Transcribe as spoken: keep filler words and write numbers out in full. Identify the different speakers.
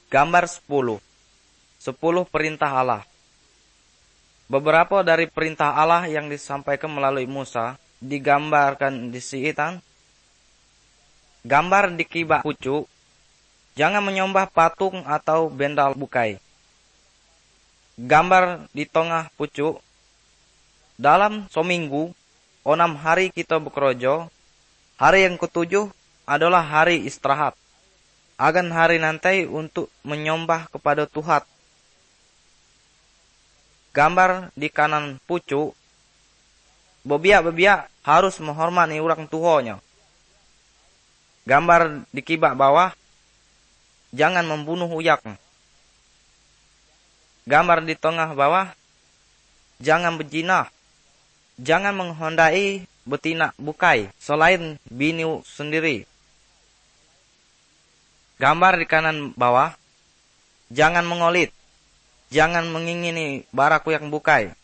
Speaker 1: Gambar sepuluh. Sepuluh perintah Allah. Beberapa dari perintah Allah yang disampaikan melalui Musa digambarkan di sitan. Gambar di kibak pucuk. Jangan menyembah patung atau benda bukai. Gambar di tengah pucuk. Dalam seminggu, enam hari kita bekerja. Hari yang ketujuh adalah hari istirahat. Agan hari nanti untuk menyembah kepada Tuhan. Gambar di kanan pucuk. Bebiak-bebiak harus menghormati orang tuanya. Gambar di kibak bawah. Jangan membunuh uyak. Gambar di tengah bawah. Jangan berzina. Jangan menghendai betina bukai selain bini sendiri. Gambar di kanan bawah. Jangan mengolit. Jangan mengingini baraku yang bukai.